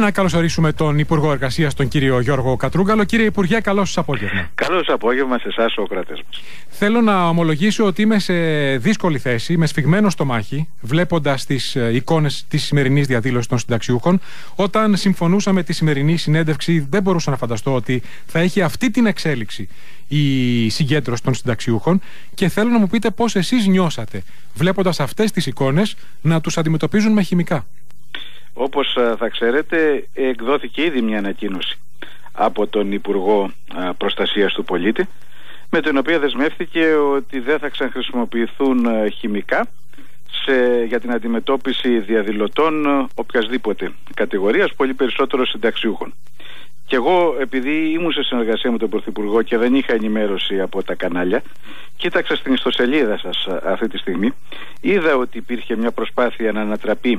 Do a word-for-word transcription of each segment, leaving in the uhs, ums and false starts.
Να καλωσορίσουμε τον Υπουργό Εργασίας, τον κύριο Γιώργο Κατρούγκαλο. Κύριε Υπουργέ, καλώς σας απόγευμα. Καλώς απόγευμα σε εσάς, Σοκράτες μας. Θέλω να ομολογήσω ότι είμαι σε δύσκολη θέση, είμαι σφιγμένο στο μάχη, βλέποντας τις εικόνες της σημερινής διαδήλωσης των συνταξιούχων. Όταν συμφωνούσαμε τη σημερινή συνέντευξη, δεν μπορούσα να φανταστώ ότι θα έχει αυτή την εξέλιξη η συγκέντρωση των συνταξιούχων, και θέλω να μου πείτε πώς εσείς νιώσατε βλέποντας αυτές τις εικόνες να τους αντιμετωπίζουν με χημικά. Όπως θα ξέρετε, εκδόθηκε ήδη μια ανακοίνωση από τον Υπουργό Προστασίας του Πολίτη, με την οποία δεσμεύτηκε ότι δεν θα ξαναχρησιμοποιηθούν χημικά σε, για την αντιμετώπιση διαδηλωτών οποιασδήποτε κατηγορίας, πολύ περισσότερο συνταξιούχων. Και εγώ, επειδή ήμουν σε συνεργασία με τον Πρωθυπουργό και δεν είχα ενημέρωση από τα κανάλια, κοίταξα στην ιστοσελίδα σας αυτή τη στιγμή, είδα ότι υπήρχε μια προσπάθεια να ανατραπεί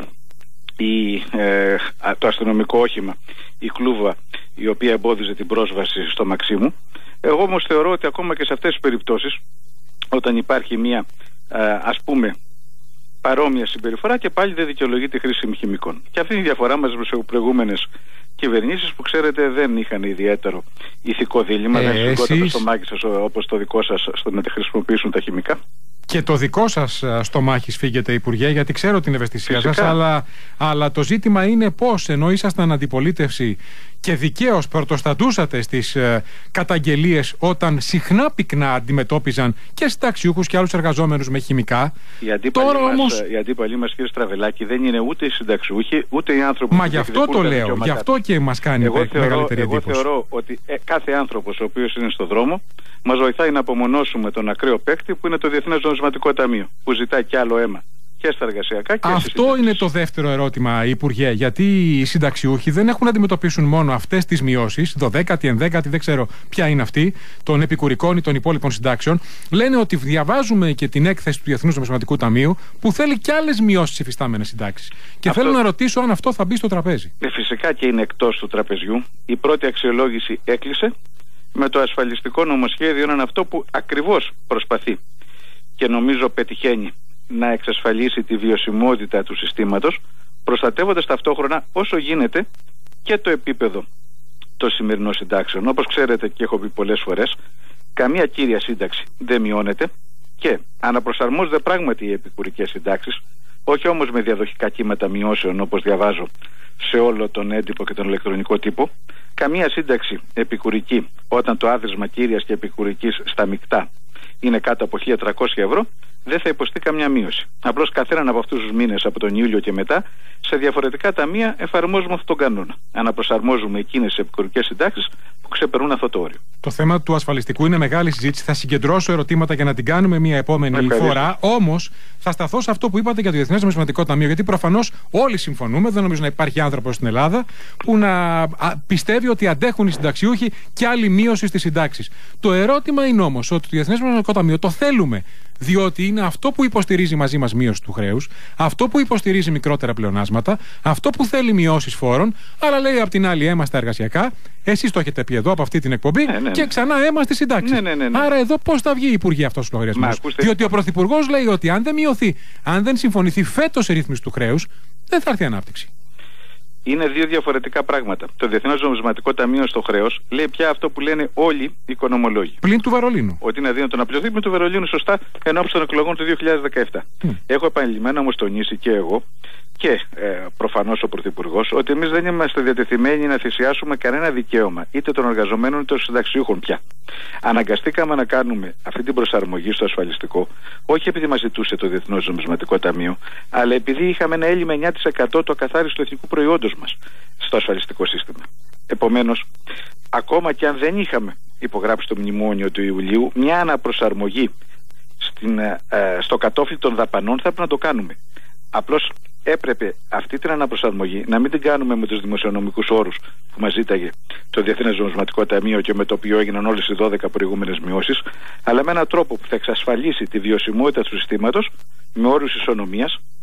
η, ε, το αστυνομικό όχημα, η κλούβα, η οποία εμπόδιζε την πρόσβαση στο Μαξίμου. Εγώ όμως θεωρώ ότι ακόμα και σε αυτές τις περιπτώσεις, όταν υπάρχει μια ε, ας πούμε παρόμοια συμπεριφορά, και πάλι δεν δικαιολογεί τη χρήση χημικών. Και αυτή είναι η διαφορά μας με τις προηγούμενες κυβερνήσεις, που ξέρετε δεν είχαν ιδιαίτερο ηθικό δίλημμα, ε, δεν σηκώταν εσείς... στο μάκι σας όπως το δικό σας στο να χρησιμοποιήσουν τα χημικά. Και το δικό σας στο μάχη σφίγγεται, Υπουργέ, γιατί ξέρω την ευαισθησία σας, αλλά, αλλά το ζήτημα είναι πώς, ενώ ήσασταν αντιπολίτευση και δικαίως πρωτοστατούσατε στις ε, καταγγελίες όταν συχνά πυκνά αντιμετώπιζαν και συνταξιούχους και άλλους εργαζόμενους με χημικά. Οι αντίπαλοι, Τώρα, μας, όμως... οι αντίπαλοι μας, κύριε Στραβελάκη, δεν είναι ούτε οι συνταξιούχοι ούτε οι άνθρωποι. Μα γι' αυτό το λέω, γι' αυτό και μας κάνει εγώ θεωρώ, μεγαλύτερη εγώ εντύπωση. Εγώ θεωρώ ότι ε, κάθε άνθρωπος ο οποίος είναι στο δρόμο μας βοηθάει να απομονώσουμε τον ακραίο παίκτη που είναι το Διεθνές Νομισματικό Ταμείο, που ζητάει κι άλλο αίμα και στα εργασιακά και στις Αυτό είναι το δεύτερο ερώτημα, Υπουργέ, γιατί οι συνταξιούχοι δεν έχουν να αντιμετωπίσουν μόνο αυτές τις μειώσεις, δωδέκατη, ενδέκατη, δεν ξέρω ποια είναι αυτή, των επικουρικών ή των υπόλοιπων συντάξεων. Λένε ότι διαβάζουμε και την έκθεση του Διεθνούς Νομισματικού Ταμείου που θέλει κι άλλες μειώσεις στις υφιστάμενες συντάξεις. Και αυτό... θέλω να ρωτήσω αν αυτό θα μπει στο τραπέζι. Ε, φυσικά και είναι εκτός του τραπεζιού. Η πρώτη αξιολόγηση έκλεισε. Με το ασφαλιστικό νομοσχέδιο είναι αυτό που ακριβώς προσπαθεί και νομίζω πετυχαίνει να εξασφαλίσει τη βιωσιμότητα του συστήματος, προστατεύοντας ταυτόχρονα όσο γίνεται και το επίπεδο των σημερινών συντάξεων. Όπως ξέρετε και έχω πει πολλές φορές, καμία κύρια σύνταξη δεν μειώνεται και αναπροσαρμόζονται πράγματι οι επικουρικές συντάξεις, όχι όμως με διαδοχικά κύματα μειώσεων όπως διαβάζω σε όλο τον έντυπο και τον ηλεκτρονικό τύπο. Καμία σύνταξη επικουρική, όταν το άδεσμα κύριας και επικουρικής στα μεικτά είναι κάτω από χίλια τριακόσια ευρώ, δεν θα υποστεί καμιά μείωση. Απλώς καθέναν από αυτούς τους μήνες, από τον Ιούλιο και μετά, σε διαφορετικά ταμεία εφαρμόζουμε αυτόν τον κανόνα. Αναπροσαρμόζουμε εκείνες τις επικουρικές συντάξεις που ξεπερνούν αυτό το όριο. Το θέμα του ασφαλιστικού είναι μεγάλη συζήτηση. Θα συγκεντρώσω ερωτήματα για να την κάνουμε μια επόμενη Ευχαριστώ. φορά. Όμως θα σταθώ σε αυτό που είπατε για το Διεθνές Νομισματικό Ταμείο, γιατί προφανώς όλοι συμφωνούμε. Δεν νομίζω να υπάρχει άνθρωπος στην Ελλάδα που να πιστεύει ότι αντέχουν οι συνταξιούχοι και άλλη μείωση στις συντάξεις. Το ερώτημα είναι όμως ότι το Διεθνές Νομισματικό Ταμείο το θέλουμε, διότι είναι αυτό που υποστηρίζει μαζί μας μείωση του χρέους, αυτό που υποστηρίζει μικρότερα πλεονάσματα, αυτό που θέλει μειώσεις φόρων, αλλά λέει απ' την άλλη αίμα στα εργασιακά. Εσείς το έχετε πει εδώ από αυτή την εκπομπή, ναι, ναι, ναι. και ξανά αίμα στις συντάξεις. Ναι, ναι, ναι, ναι. Άρα εδώ πώς θα βγει, Υπουργέ, αυτός ο λογαριασμός? Διότι ο Πρωθυπουργός λέει ότι αν δεν μειωθεί, αν δεν συμφωνηθεί φέτος η ρύθμιση του χρέους, δεν θα έρθει ανάπτυξη. Είναι δύο διαφορετικά πράγματα. Το Διεθνές Νομισματικό Ταμείο στο χρέος λέει πια αυτό που λένε όλοι οι οικονομολόγοι. Πλην του Βερολίνου. Ότι είναι αδύνατο να πληρωθεί, με του Βερολίνου σωστά ενώπιση των εκλογών του δύο χιλιάδες δεκαεπτά. Mm. Έχω επανειλημμένα όμως τονίσει και εγώ και ε, προφανώς ο Πρωθυπουργός ότι εμείς δεν είμαστε διατεθειμένοι να θυσιάσουμε κανένα δικαίωμα είτε των εργαζομένων είτε των συνταξιούχων πια. Αναγκαστήκαμε να κάνουμε αυτή την προσαρμογή στο ασφαλιστικό, όχι επειδή μας ζητούσε το Διεθνές Νομισματικό Ταμείο, αλλά επειδή είχαμε ένα έλλειμμα εννιά τοις εκατό του ακαθάριστου εθνικού προϊόντος μας στο ασφαλιστικό σύστημα. Επομένως, ακόμα και αν δεν είχαμε υπογράψει το μνημόνιο του Ιουλίου, μια αναπροσαρμογή στην, ε, στο κατόφλι των δαπανών θα πρέπει να το κάνουμε. Απλώς έπρεπε αυτή την αναπροσαρμογή να μην την κάνουμε με τους δημοσιονομικούς όρους που μας ζήταγε το Διεθνές Νομισματικό Ταμείο και με το οποίο έγιναν όλες οι δώδεκα προηγούμενες μειώσεις, αλλά με έναν τρόπο που θα εξασφαλίσει τη βιωσιμότητα του συστήματος με όρους ισονομίας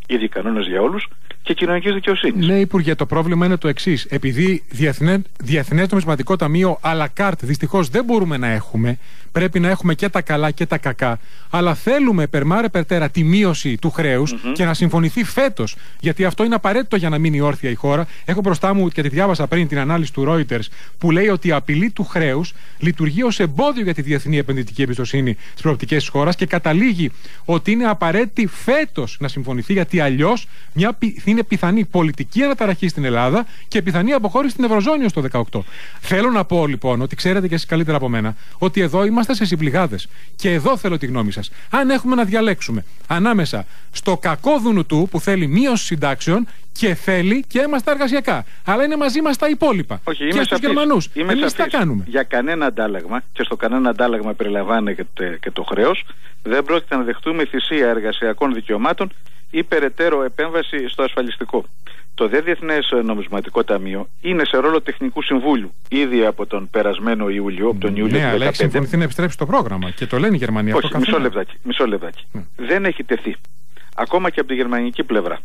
Ήδη κανόνες για όλους και κοινωνικής δικαιοσύνης. Ναι, Υπουργέ, το πρόβλημα είναι το εξής. Επειδή διεθνέ, Διεθνές Νομισματικό Ταμείο à la carte δυστυχώς δεν μπορούμε να έχουμε, πρέπει να έχουμε και τα καλά και τα κακά, αλλά θέλουμε περμάρε περτέρα τη μείωση του χρέους mm-hmm. και να συμφωνηθεί φέτος, γιατί αυτό είναι απαραίτητο για να μείνει όρθια η χώρα. Έχω μπροστά μου και τη διάβασα πριν την ανάλυση του Reuters που λέει ότι η απειλή του χρέους λειτουργεί ως εμπόδιο για τη διεθνή επενδυτική εμπιστοσύνη στις προοπτικές της χώρας και καταλήγει ότι είναι απαραίτητη φέτος να συμφωνηθεί, γιατί αλλιώς μια, είναι πιθανή πολιτική αναταραχή στην Ελλάδα και πιθανή αποχώρηση στην Ευρωζώνη ως το δεκαοκτώ. Θέλω να πω λοιπόν ότι ξέρετε και εσείς καλύτερα από μένα ότι εδώ είμαστε σε συμπληγάδες. Και εδώ θέλω τη γνώμη σας. Αν έχουμε να διαλέξουμε ανάμεσα στο κακό δουνουτού που θέλει μείωση συντάξεων και θέλει και αίμα στα εργασιακά, αλλά είναι μαζί μας τα υπόλοιπα. Όχι, και στους Γερμανούς. Εμείς τι κάνουμε? Για κανένα αντάλλαγμα, και στο κανένα αντάλλαγμα περιλαμβάνεται και το χρέος, δεν πρόκειται να δεχτούμε θυσία εργασιακών δικαιωμάτων ή περαιτέρω επέμβαση στο ασφαλιστικό. Το ΔΕ Διεθνές Νομισματικό Ταμείο είναι σε ρόλο τεχνικού συμβούλου ήδη από τον περασμένο Ιούλιο, από τον Ιούλιο ναι, του δύο χιλιάδες δεκαπέντε. Ναι, αλλά έχει συμφωνηθεί να επιστρέψει το πρόγραμμα και το λένε οι Γερμανοί. Όχι, αυτό μισό λεπτάκι. Μισό λεπτάκι. Mm. Δεν έχει τεθεί ακόμα και από τη γερμανική πλευρά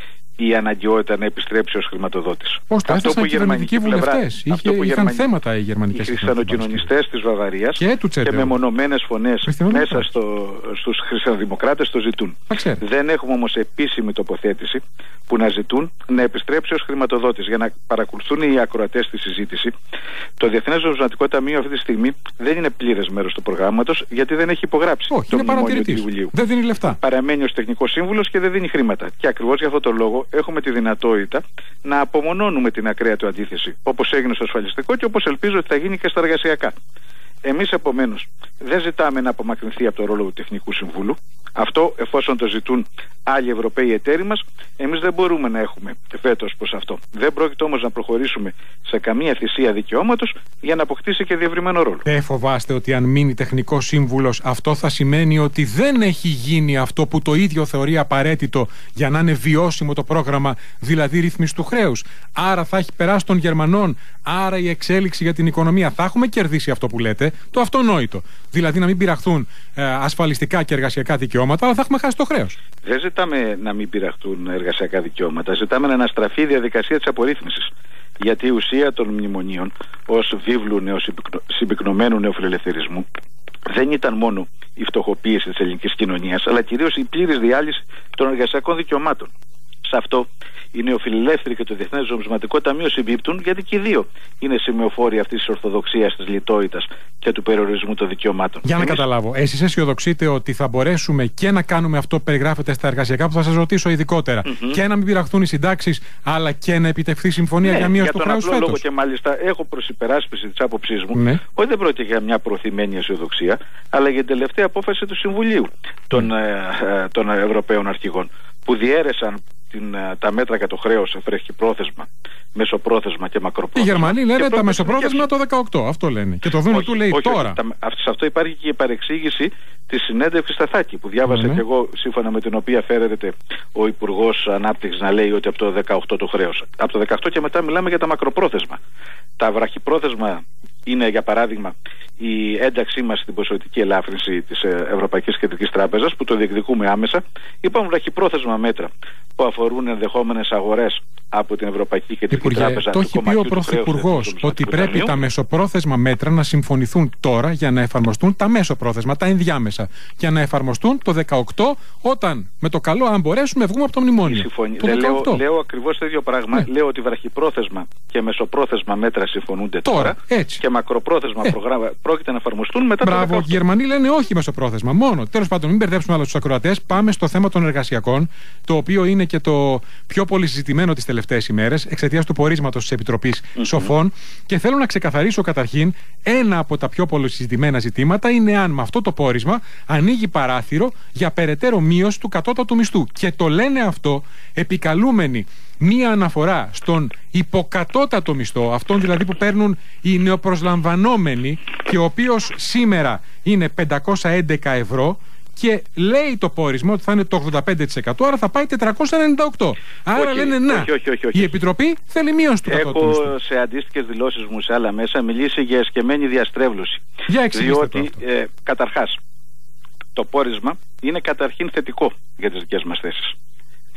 η αναγκαιότητα να επιστρέψει ως χρηματοδότης. Πώς το έθεσαν οι κυβερνητικοί βουλευτές? Είχε, είχαν γερμανική, θέματα οι γερμανικές οι χριστιανοκοινωνιστές της Βαβαρίας και, και με μονομένες φωνές μέσα στο, στους χριστιανοδημοκράτες το ζητούν. Δεν έχουμε όμως επίσημη τοποθέτηση που να ζητούν να επιστρέψει ως χρηματοδότης. Για να παρακολουθούν οι ακροατές τη συζήτηση, το Διεθνές Νομισματικό Ταμείο αυτή τη στιγμή δεν είναι πλήρες μέρος του προγράμματος, γιατί δεν έχει υπογράψει Όχι, το είναι μνημόνιο του Ιουλίου. Δεν δίνει λεφτά. Παραμένει ως τεχνικός σύμβουλος και δεν δίνει χρήματα. Και ακριβώς για αυτό το λόγο έχουμε τη δυνατότητα να απομονώνουμε την ακραία του αντίθεση, όπως έγινε στο ασφαλιστικό και όπως ελπίζω ότι θα γίνει και στα εργασιακά. Εμείς επομένως δεν ζητάμε να απομακρυνθεί από το ρόλο του Τεχνικού Συμβούλου. Αυτό εφόσον το ζητούν άλλοι Ευρωπαίοι εταίροι μας, εμείς δεν μπορούμε να έχουμε φέτος προς αυτό. Δεν πρόκειται όμως να προχωρήσουμε σε καμία θυσία δικαιώματος για να αποκτήσει και διευρυμένο ρόλο. Δεν φοβάστε ότι αν μείνει Τεχνικός Σύμβουλος, αυτό θα σημαίνει ότι δεν έχει γίνει αυτό που το ίδιο θεωρεί απαραίτητο για να είναι βιώσιμο το πρόγραμμα, δηλαδή ρύθμιση του χρέους? Άρα θα έχει περάσει των Γερμανών, άρα η εξέλιξη για την οικονομία. Θα έχουμε κερδίσει αυτό που λέτε, το αυτονόητο. Δηλαδή να μην πειραχθούν ε, ασφαλιστικά και εργασιακά δικαιώματα, αλλά θα έχουμε χάσει το χρέος. Δεν ζητάμε να μην πειραχτούν εργασιακά δικαιώματα. Ζητάμε να αναστραφεί η διαδικασία της απορρίθμισης. Γιατί η ουσία των μνημονίων ως βίβλου νεοσυμπυκνωμένου νεοφιλελευθερισμού δεν ήταν μόνο η φτωχοποίηση της ελληνικής κοινωνίας, αλλά κυρίως η πλήρης διάλυση των εργασιακών δικαιωμάτων. Σε αυτό οι νεοφιλελεύθεροι και το Διεθνές Νομισματικό Ταμείο συμπίπτουν, γιατί και οι δύο είναι σημεοφόροι αυτής της ορθοδοξίας, της λιτότητας και του περιορισμού των δικαιωμάτων. Για να Εμείς... καταλάβω, εσείς αισιοδοξείτε ότι θα μπορέσουμε και να κάνουμε αυτό που περιγράφεται στα εργασιακά, που θα σας ρωτήσω ειδικότερα, mm-hmm. και να μην πειραχθούν οι συντάξεις, αλλά και να επιτευχθεί συμφωνία ναι, για μείωση του χρέους φέτος? Λόγο και μάλιστα έχω προς υπεράσπιση της άποψής μου, ναι. ότι δεν πρόκειται για μια προωθημένη αισιοδοξία, αλλά για την τελευταία απόφαση του Συμβουλίου των, mm. ε, ε, των Ευρωπαίων Αρχηγών, που διέρεσαν την, τα μέτρα για το χρέος σε βραχυπρόθεσμα, μεσοπρόθεσμα και μακροπρόθεσμα. Οι Γερμανοί λένε τα μεσοπρόθεσμα το δεκαοκτώ, αυτό λένε. Και το δούνε του λέει όχι, τώρα. Όχι, τα, σε αυτό υπάρχει και η παρεξήγηση της συνέντευξης στα Θάκη, που διάβασα mm-hmm. και εγώ, σύμφωνα με την οποία φέρεται ο Υπουργός Ανάπτυξης να λέει ότι από το δεκαοκτώ το χρέος. Από το δεκαοκτώ και μετά μιλάμε για τα μακροπρόθεσμα. Τα βραχυπρόθεσμα είναι, για παράδειγμα, η ένταξή μας στην ποσοτική ελάφρυνση της Ευρωπαϊκής Κεντρικής Τράπεζας, που το διεκδικούμε άμεσα. Υπάρχουν βραχυπρόθεσμα μέτρα που αφορούν ενδεχόμενες αγορές από την Ευρωπαϊκή Κεντρική Υπουργέ, Τράπεζα. Το έχει πει ο Πρωθυπουργός ότι πρέπει ταμείου. τα μεσοπρόθεσμα μέτρα να συμφωνηθούν τώρα για να εφαρμοστούν τα μέσοπρόθεσμα, τα ενδιάμεσα. Για να εφαρμοστούν το δεκαοκτώ, όταν με το καλό, αν μπορέσουμε, βγούμε από το μνημόνιο. Το Δεν λέω, λέω ακριβώς το ίδιο πράγμα. Ναι. Λέω ότι βραχυπρόθεσμα και μεσοπρόθεσμα μέτρα συμφωνούνται τώρα, τώρα έτσι. και μακροπρόθεσμα ε. προγράμμα πρόκειται να εφαρμοστούν μετά. Μπράβο, το δεκαοκτώ. Οι Γερμανοί λένε όχι μεσοπρόθεσμα, μόνο. Τέλος πάντων, μην μπερδέψουμε άλλα τους ακροατές. Πάμε στο θέμα των εργασιακών, το οποίο είναι και το πιο πολύ συζητημένο τις τελευταίες ημέρες εξαιτίας του πορίσματος της Επιτροπής mm-hmm. Σοφών. Και θέλω να ξεκαθαρίσω καταρχήν ένα από τα πιο πολύ συζητημένα ζητήματα είναι αν με αυτό το πόρισμα ανοίγει παράθυρο για περαιτέρω μείωση του κατώτατου μισθού. Και το λένε αυτό επικαλούμενοι μία αναφορά στον υποκατώτατο μισθό, αυτόν δηλαδή που παίρνουν οι νεοπροσλαμβανόμενοι και ο οποίος σήμερα είναι πεντακόσια έντεκα ευρώ. Και λέει το πόρισμα ότι θα είναι το ογδόντα πέντε τοις εκατό, άρα θα πάει τετρακόσια ενενήντα οκτώ. Άρα όχι, λένε να, όχι, όχι, όχι, όχι. η Επιτροπή θέλει μείωση του κατώτατου μισθού. Έχω σε αντίστοιχες δηλώσεις μου σε άλλα μέσα μιλήσει για εσκεμμένη διαστρέβλωση. Για εξηγήστε διότι, το ε, καταρχάς, το πόρισμα είναι καταρχήν θετικό για τις δικές μας θέσεις.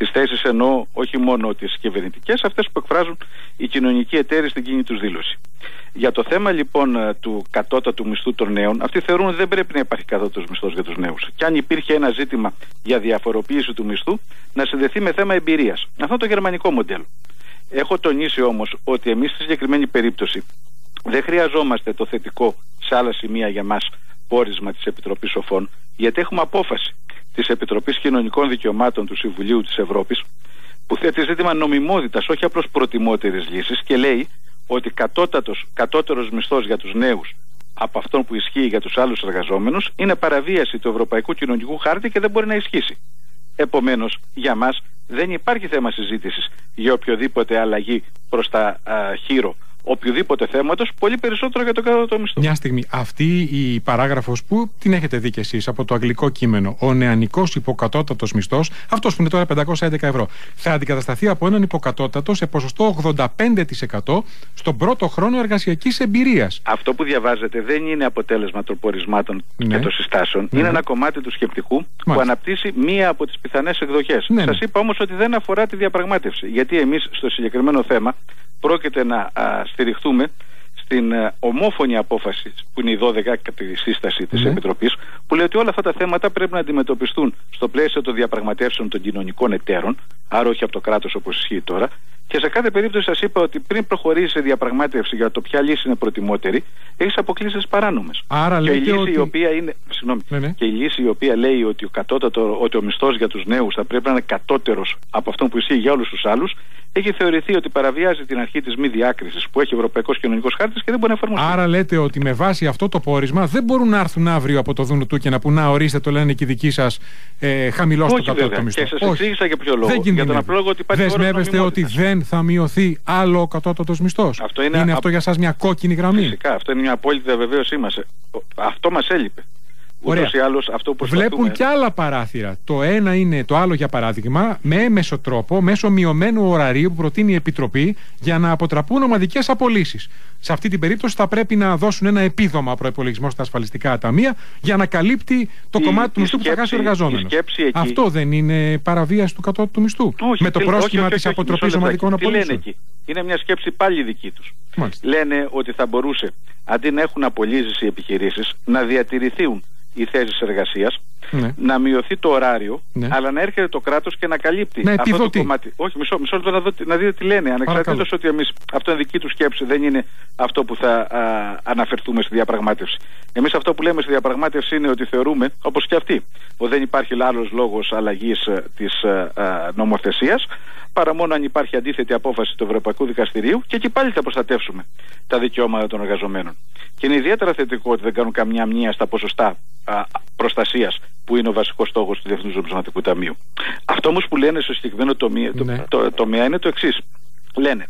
Τις θέσεις εννοώ όχι μόνο τις κυβερνητικές, αυτές που εκφράζουν οι κοινωνικοί εταίροι στην κοινή τους δήλωση. Για το θέμα λοιπόν του κατώτατου μισθού των νέων, αυτοί θεωρούν ότι δεν πρέπει να υπάρχει κατώτατος μισθός για τους νέους. Και αν υπήρχε ένα ζήτημα για διαφοροποίηση του μισθού, να συνδεθεί με θέμα εμπειρίας. Αυτό είναι το γερμανικό μοντέλο. Έχω τονίσει όμως ότι εμείς στη συγκεκριμένη περίπτωση δεν χρειαζόμαστε το θετικό σε άλλα σημεία για μας πόρισμα της Επιτροπής Σοφών, γιατί έχουμε απόφαση της Επιτροπής Κοινωνικών Δικαιωμάτων του Συμβουλίου της Ευρώπης που θέτει ζήτημα νομιμότητας, όχι απλώς προτιμότερης λύσης, και λέει ότι κατώτατος, κατώτερος μισθός για τους νέους από αυτόν που ισχύει για τους άλλους εργαζόμενους είναι παραβίαση του Ευρωπαϊκού Κοινωνικού Χάρτη και δεν μπορεί να ισχύσει. Επομένως, για μας δεν υπάρχει θέμα συζήτησης για οποιοδήποτε αλλαγή προς τα α, χείρο οποιοδήποτε θέματος, πολύ περισσότερο για το κατώτατο μισθό. Μια στιγμή. Αυτή η παράγραφος που την έχετε δει κι εσείς από το αγγλικό κείμενο, ο νεανικός υποκατώτατος μισθός, αυτός που είναι τώρα πεντακόσια έντεκα ευρώ, θα αντικατασταθεί από έναν υποκατώτατο σε ποσοστό ογδόντα πέντε τοις εκατό στον πρώτο χρόνο εργασιακής εμπειρίας. Αυτό που διαβάζετε δεν είναι αποτέλεσμα των πορισμάτων ναι. και των συστάσεων. Ναι. Είναι ένα κομμάτι του σκεπτικού Μάλιστα. που αναπτύσσει μία από τις πιθανές εκδοχές. Ναι, Σας ναι. είπα όμως ότι δεν αφορά τη διαπραγμάτευση. Γιατί εμείς στο συγκεκριμένο θέμα πρόκειται να α, στηριχτούμε στην α, ομόφωνη απόφαση που είναι η δώδεκτη σύσταση της mm. Επιτροπής, που λέει ότι όλα αυτά τα θέματα πρέπει να αντιμετωπιστούν στο πλαίσιο των διαπραγματεύσεων των κοινωνικών εταίρων, άρα όχι από το κράτος όπως ισχύει τώρα. Και σε κάθε περίπτωση σας είπα ότι πριν προχωρήσει σε διαπραγμάτευση για το ποια λύση είναι προτιμότερη, έχεις αποκλείσεις παράνομες. Άρα και, η λύση ότι... η οποία είναι, συγγνώμη, ναι, ναι. και η λύση η οποία λέει ότι ο, κατώτατο, ότι ο μισθός για τους νέους θα πρέπει να είναι κατώτερος από αυτόν που ισχύει για όλους τους άλλους, έχει θεωρηθεί ότι παραβιάζει την αρχή της μη διάκρισης που έχει ο Ευρωπαϊκός Κοινωνικός Χάρτης και δεν μπορεί να εφαρμοστεί. Άρα λέτε ότι με βάση αυτό το πόρισμα δεν μπορούν να έρθουν αύριο από το Δούνου του και να πούν να ορίστε το λένε και οι δικοί σας ε, χαμηλώστε το κατώτατο μισθό. Και σας εξήγησα για ποιο λόγο. Δεν για τον απλό λόγο ότι υπάρχει δεσμεύεστε ότι δεν θα μειωθεί άλλο ο κατώτατος μισθός. Αυτό είναι, είναι α... αυτό για σας μια κόκκινη γραμμή. Φυσικά, αυτό είναι μια απόλυτη βεβαίωσή μας. Αυτό μας έλειπε. Ούτως ή άλλως, αυτό που βλέπουν και άλλα παράθυρα. Το ένα είναι το άλλο, για παράδειγμα, με έμεσο τρόπο, μέσω μειωμένου ωραρίου που προτείνει η Επιτροπή για να αποτραπούν ομαδικές απολύσεις. Σε αυτή την περίπτωση θα πρέπει να δώσουν ένα επίδομα προϋπολογισμό στα ασφαλιστικά ταμεία για να καλύπτει το η, κομμάτι του μισθού που θα χάσει ο εργαζόμενος. Αυτό δεν είναι παραβίαση του κατώτατου μισθού? Όχι, με το πρόστιμα της αποτροπής ομαδικών απολύσεων. Είναι μια σκέψη πάλι δική τους. Μάλιστα. Λένε ότι θα μπορούσε, αντί να έχουν απολύσεις οι επιχειρήσεις, να διατηρηθούν οι θέσεις εργασίας, ναι. να μειωθεί το ωράριο, ναι. αλλά να έρχεται το κράτος και να καλύπτει να αυτό το κομμάτι. Όχι, μισό, μισό λεπτό να, δω, να δείτε τι λένε. Ανεξαρτήτως ότι εμείς, αυτό είναι δική του σκέψη, δεν είναι αυτό που θα α, αναφερθούμε στη διαπραγμάτευση. Εμείς αυτό που λέμε στη διαπραγμάτευση είναι ότι θεωρούμε, όπως και αυτοί, ότι δεν υπάρχει άλλος λόγος αλλαγής της α, α, νομοθεσίας, παρά μόνο αν υπάρχει αντίθετη απόφαση του Ευρωπαϊκού Δικαστηρίου, και εκεί πάλι θα προστατεύσουμε τα δικαιώματα των εργαζομένων. Και είναι ιδιαίτερα θετικό ότι δεν κάνουν καμιά μνήα στα ποσοστά προστασίας που είναι ο βασικός στόχος του Διεθνούς Νομισματικού Ταμείου. Αυτό όμως που λένε στο συγκεκριμένο τομέα, ναι. το, το, τομέα είναι το εξής. Λένε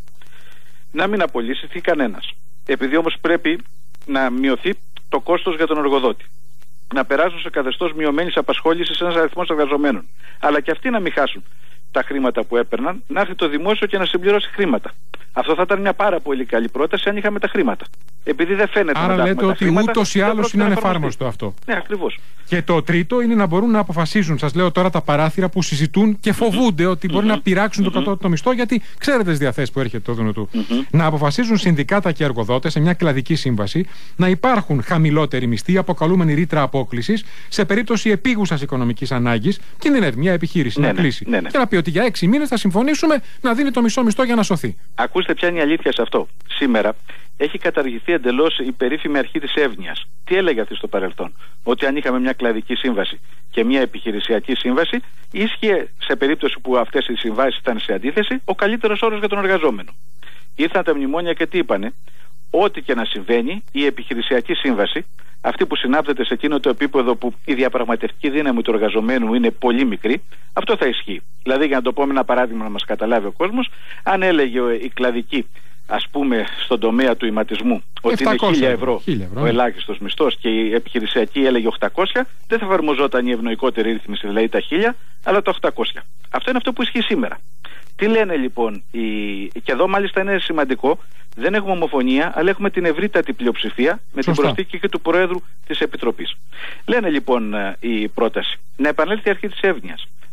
να μην απολύσει κανένας, επειδή όμως πρέπει να μειωθεί το κόστος για τον εργοδότη, να περάσουν σε καθεστώς μειωμένης απασχόλησης ένας αριθμός εργαζομένων, αλλά και αυτοί να μην χάσουν τα χρήματα που έπαιρναν, να έρθει το δημόσιο και να συμπληρώσει χρήματα. Αυτό θα ήταν μια πάρα πολύ καλή πρόταση αν είχαμε τα χρήματα. Επειδή δεν φαίνεται. Άρα να λέτε ότι ούτως ή άλλως είναι ανεφάρμοστο αυτό. Ναι, ακριβώς. Και το τρίτο είναι να μπορούν να αποφασίζουν. Σας λέω τώρα τα παράθυρα που συζητούν και φοβούνται ότι μπορεί mm-hmm. να πειράξουν mm-hmm. το κατώτατο μισθό, γιατί ξέρετε τις διαθέσεις που έρχεται το Δούνου του. Mm-hmm. Να αποφασίζουν συνδικάτα και εργοδότες σε μια κλαδική σύμβαση να υπάρχουν χαμηλότεροι μισθοί, αποκαλούμενη ρήτρα απόκλησης, σε περίπτωση επίγουσας οικονομικής ανάγκης, κινδυνεύει μια επιχείρηση ναι, να κλείσει. Ναι, ναι. Και να πει ότι για έξι μήνες θα συμφωνήσουμε να δίνει το μισό μισθό για να σωθεί. Ακούστε ποια είναι η αλήθεια σε αυτό. Σήμερα έχει καταργηθεί εντελώς η περίφημη αρχή της εύνοιας. Τι έλεγε αυτή στο παρελθόν? Ότι αν είχαμε μια κλαδική σύμβαση και μια επιχειρησιακή σύμβαση, ίσχυε σε περίπτωση που αυτές οι συμβάσεις ήταν σε αντίθεση ο καλύτερος όρος για τον εργαζόμενο. Ήρθαν τα μνημόνια και τι είπανε? Ό,τι και να συμβαίνει, η επιχειρησιακή σύμβαση, αυτή που συνάπτεται σε εκείνο το επίπεδο που η διαπραγματευτική δύναμη του εργαζομένου είναι πολύ μικρή, αυτό θα ισχύει. Δηλαδή, για να το πω με ένα παράδειγμα να μας καταλάβει ο κόσμος, αν έλεγε η κλαδική, ας πούμε, στον τομέα του ηματισμού, ότι είναι χίλια ευρώ ο ελάχιστος μισθός και η επιχειρησιακή έλεγε οκτακόσια, δεν θα εφαρμοζόταν η ευνοϊκότερη ρύθμιση, δηλαδή τα χίλια, αλλά τα οκτακόσια. Αυτό είναι αυτό που ισχύει σήμερα. Τι λένε λοιπόν, οι... και εδώ μάλιστα είναι σημαντικό, δεν έχουμε ομοφωνία, αλλά έχουμε την ευρύτατη πλειοψηφία με Σωστά. την προσθήκη και του Προέδρου της Επιτροπής. Λένε λοιπόν η πρόταση να επανέλθει η αρχή της εύνοιας,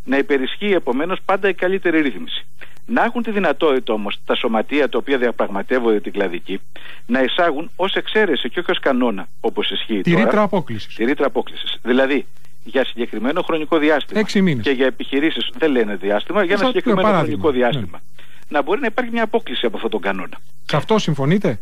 να υπερισχύει επομένως πάντα η καλύτερη ρύθμιση. Να έχουν τη δυνατότητα όμως τα σωματεία τα οποία διαπραγματεύονται την κλαδική να εισάγουν ως εξαίρεση και όχι ως κανόνα, όπως ισχύει τη τώρα, ρήτρα απόκλησης. Τη ρήτρα απόκλησης. Δηλαδή για συγκεκριμένο χρονικό διάστημα. Έξι μήνες. Και για επιχειρήσεις δεν λένε διάστημα, για ένα συγκεκριμένο χρονικό διάστημα. Ναι. Να μπορεί να υπάρχει μια απόκληση από αυτόν τον κανόνα. Σε αυτό συμφωνείτε?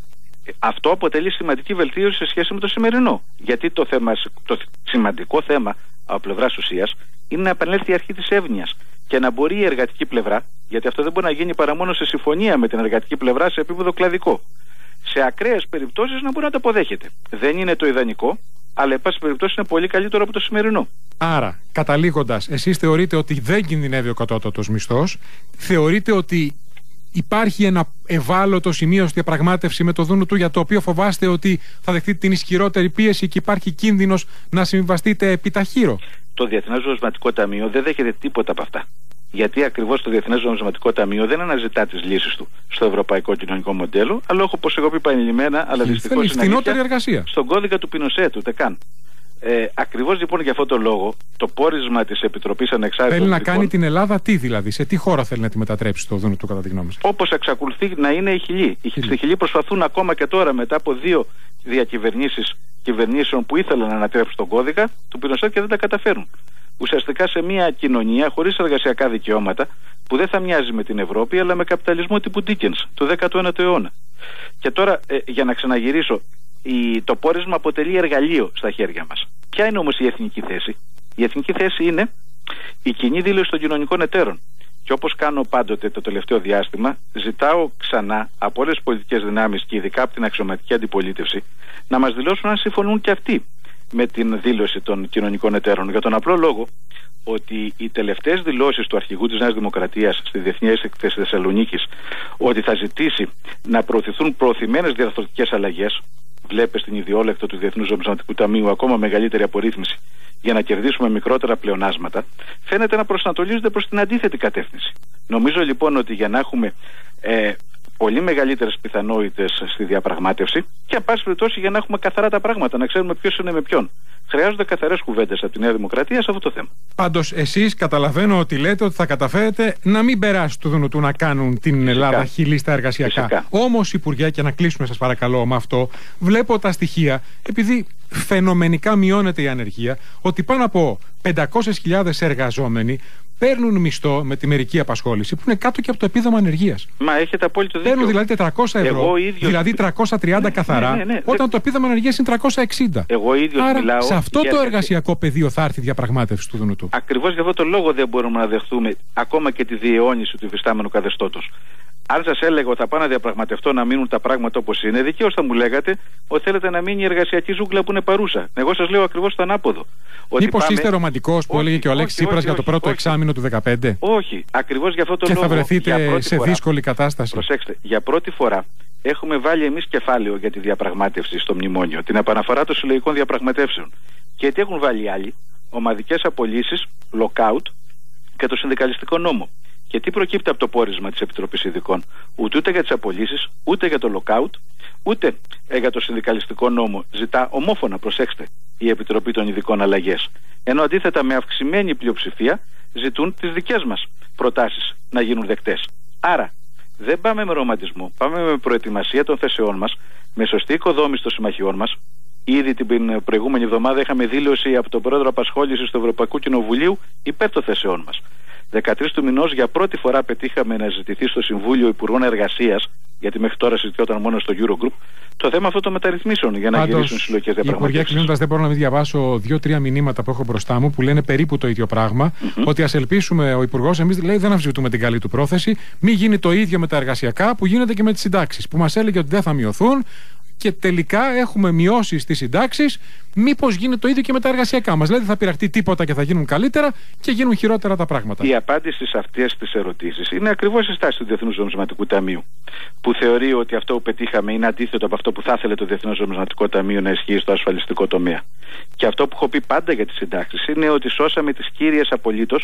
Αυτό αποτελεί σημαντική βελτίωση σε σχέση με το σημερινό. Γιατί το, θέμα, το σημαντικό θέμα από πλευράς ουσίας είναι να επανέλθει η αρχή της εύνοιας και να μπορεί η εργατική πλευρά, γιατί αυτό δεν μπορεί να γίνει παρά μόνο σε συμφωνία με την εργατική πλευρά σε επίπεδο κλαδικό, σε ακραίες περιπτώσεις να μπορεί να το αποδέχεται. Δεν είναι το ιδανικό, αλλά εν πάση περιπτώσει είναι πολύ καλύτερο από το σημερινό. Άρα, καταλήγοντας, εσείς θεωρείτε ότι δεν κινδυνεύει ο κατώτατος μισθός, θεωρείτε ότι υπάρχει ένα ευάλωτο σημείο στη διαπραγμάτευση με το Δούνου του για το οποίο φοβάστε ότι θα δεχτείτε την ισχυρότερη πίεση και υπάρχει κίνδυνος να συμβαστείτε επί ταχύρω? Το Διεθνές Νομισματικό Ταμείο δεν δέχεται τίποτα από αυτά. Γιατί ακριβώς το Διεθνές Νομισματικό Ταμείο δεν αναζητά τις λύσεις του στο ευρωπαϊκό κοινωνικό μοντέλο, αλλά όπως εγώ είπα επανειλημμένα, αλλά δυστυχώς είναι αλήθεια, εργασία. Στον κώδικα του Πινοσέτ, ούτε καν. Ε, ακριβώς λοιπόν για αυτόν τον λόγο, το πόρισμα της Επιτροπής Ανεξάρτητων. Θέλει να κάνει την Ελλάδα τι δηλαδή, σε τι χώρα θέλει να τη μετατρέψει το Δούνου του, κατά τη γνώμη σας? Όπως εξακολουθεί να είναι η Χιλή. Οι στη Χιλή προσπαθούν ακόμα και τώρα, μετά από δύο διακυβερνήσεις κυβερνήσεων που ήθελαν να ανατρέψουν τον κώδικα του Πινοσέτ και δεν τα καταφέρουν. Ουσιαστικά σε μια κοινωνία χωρίς εργασιακά δικαιώματα που δεν θα μοιάζει με την Ευρώπη αλλά με καπιταλισμό τύπου Dickens του δέκατου ένατου αιώνα. Και τώρα ε, για να ξαναγυρίσω, η, το πόρισμα αποτελεί εργαλείο στα χέρια μας. Ποια είναι όμως η εθνική θέση? Η εθνική θέση είναι η κοινή δήλωση των κοινωνικών εταίρων. Και όπως κάνω πάντοτε το τελευταίο διάστημα, ζητάω ξανά από όλες τις πολιτικές δυνάμεις και ειδικά από την αξιωματική αντιπολίτευση να μας δηλώσουν αν συμφωνούν και αυτοί με την δήλωση των κοινωνικών εταίρων. Για τον απλό λόγο ότι οι τελευταίες δηλώσεις του αρχηγού της Νέας Δημοκρατίας στη Διεθνή Έκθεση Θεσσαλονίκης ότι θα ζητήσει να προωθηθούν προωθημένες διαρθρωτικές αλλαγές, βλέπε στην ιδιόλεκτο του Διεθνούς Νομισματικού Ταμείου ακόμα μεγαλύτερη απορρίθμιση για να κερδίσουμε μικρότερα πλεονάσματα, φαίνεται να προσανατολίζονται προς την αντίθετη κατεύθυνση. Νομίζω λοιπόν ότι για να έχουμε ε, πολύ μεγαλύτερες πιθανότητες στη διαπραγμάτευση και εν πάση περιπτώσει για να έχουμε καθαρά τα πράγματα, να ξέρουμε ποιος είναι με ποιον, χρειάζονται καθαρές κουβέντες από τη Νέα Δημοκρατία σε αυτό το θέμα. Πάντως, εσείς καταλαβαίνω ότι λέτε ότι θα καταφέρετε να μην περάσει του Δούνου του να κάνουν την Φυσικά. Ελλάδα χειλή στα εργασιακά. Όμως, Υπουργέ, και να κλείσουμε σας παρακαλώ με αυτό, βλέπω τα στοιχεία, επειδή φαινομενικά μειώνεται η ανεργία, ότι πάνω από πεντακόσιες χιλιάδες εργαζόμενοι παίρνουν μισθό με τη μερική απασχόληση που είναι κάτω και από το επίδομα ανεργίας. Μα έχετε απόλυτο δίκιο. Παίρνουν δηλαδή τετρακόσια ευρώ, ίδιος... δηλαδή τριακόσια τριάντα ναι, καθαρά, ναι, ναι, ναι. όταν το επίδομα ανεργίας είναι τριακόσια εξήντα. Εγώ ίδιος Άρα, μιλάω. Σε αυτό για... το εργασιακό πεδίο θα έρθει η διαπραγμάτευση του Δούνου του. Ακριβώς για αυτό το λόγο δεν μπορούμε να δεχθούμε ακόμα και τη διαιώνιση του υφιστάμενου καθεστώτος. Αν σας έλεγα ότι θα πάω να διαπραγματευτώ να μείνουν τα πράγματα όπως είναι, δικαίως θα μου λέγατε ότι θέλετε να μείνει η εργασιακή ζούγκλα που είναι παρούσα. Εγώ σας λέω ακριβώς το ανάποδο. Μήπως πάμε... είστε ρομαντικός που όχι, έλεγε και ο Αλέξης Τσίπρας για το πρώτο όχι, εξάμηνο του δεκαπέντε? Όχι, ακριβώς για αυτό το και λόγο. Και θα βρεθείτε σε φορά, δύσκολη κατάσταση. Προσέξτε, για πρώτη φορά έχουμε βάλει εμείς κεφάλαιο για τη διαπραγμάτευση στο μνημόνιο, την επαναφορά των συλλογικών διαπραγματεύσεων. Και τι έχουν βάλει οι άλλοι? Ομαδικές απολύσεις, lockout και το συνδικαλιστικό νόμο. Και τι προκύπτει από το πόρισμα της Επιτροπής Ειδικών? Ούτε, ούτε για τις απολύσεις, ούτε για το lockout, ούτε ε, για το συνδικαλιστικό νόμο ζητά ομόφωνα, προσέξτε, η Επιτροπή των Ειδικών αλλαγές. Ενώ αντίθετα με αυξημένη πλειοψηφία ζητούν τις δικές μας προτάσεις να γίνουν δεκτές. Άρα δεν πάμε με ρομαντισμό, πάμε με προετοιμασία των θέσεών μας, με σωστή οικοδόμηση των συμμαχιών μας. Ήδη την προηγούμενη εβδομάδα είχαμε δήλωση από τον Πρόεδρο Απασχόλησης του Ευρωπαϊκού Κοινοβουλίου υπέρ των θέσεών μας. δεκατρείς του μηνός για πρώτη φορά πετύχαμε να ζητηθεί στο Συμβούλιο Υπουργών Εργασίας, γιατί μέχρι τώρα συζητιόταν μόνο στο Eurogroup, το θέμα αυτό των μεταρρυθμίσεων για να Πάντως, γυρίσουν συλλογικές διαπραγματεύσεις. Υπουργέ, κλείνοντας, δεν μπορώ να μην διαβάσω δύο-τρία μηνύματα που έχω μπροστά μου που λένε περίπου το ίδιο πράγμα. Mm-hmm. Ότι ας ελπίσουμε, ο Υπουργός, εμείς λέει δεν αμφισβητούμε την καλή του πρόθεση, μην γίνει το ίδιο με τα εργασιακά που γίνεται και με τις συντάξεις. Που μας έλεγε ότι δεν θα μειωθούν. Και τελικά έχουμε μειώσει στις συντάξεις. Μήπως γίνει το ίδιο και με τα εργασιακά μας? Δηλαδή δεν θα πειραχτεί τίποτα και θα γίνουν καλύτερα και γίνουν χειρότερα τα πράγματα. Η απάντηση σε αυτές τις ερωτήσεις είναι ακριβώς η στάση του Διεθνούς Νομισματικού Ταμείου, που θεωρεί ότι αυτό που πετύχαμε είναι αντίθετο από αυτό που θα ήθελε το Διεθνές Νομισματικό Ταμείο να ισχύει στο ασφαλιστικό τομέα. Και αυτό που έχω πει πάντα για τις συντάξεις είναι ότι σώσαμε τις κύριες απολύτως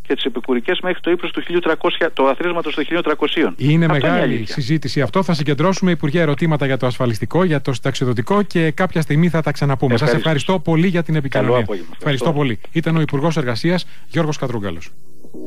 και τις επικουρικές μέχρι το ύψος του χίλια τριακόσια, το αθροίσματος των χίλια τριακοσίων. Είναι αυτό μεγάλη είναι συζήτηση αυτό. Θα συγκεντρώσουμε, Υπουργέ, ερωτήματα για το ασφαλιστικό, για το συνταξιοδοτικό και κάποια στιγμή θα τα ξαναπούμε. Σας ευχαριστώ πολύ για την επικοινωνία. Καλό απόγευμα. Ευχαριστώ πολύ. Ήταν ο Υπουργός Εργασίας Γιώργος Κατρούγκαλος.